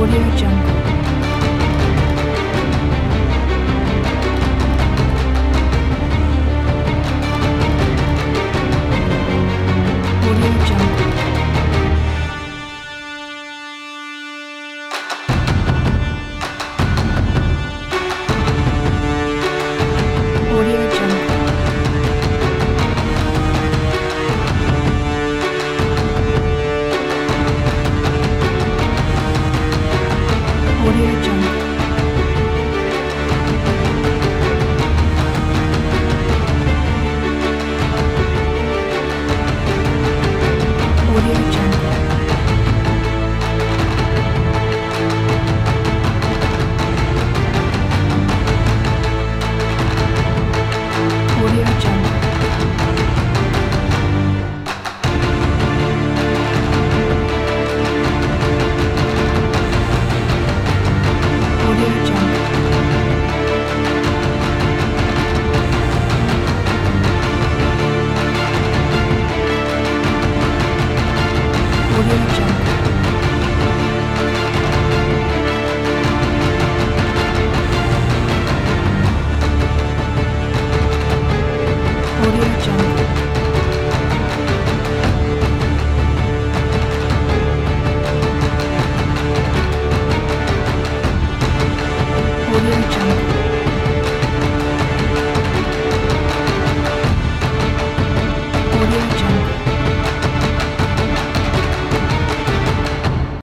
Audio Jungle. Audio Jungle. Audio Jungle. Audio Jungle. Audio Jungle. Audio Jungle. Audio Jungle. Audio Jungle. Audio Jungle. Audio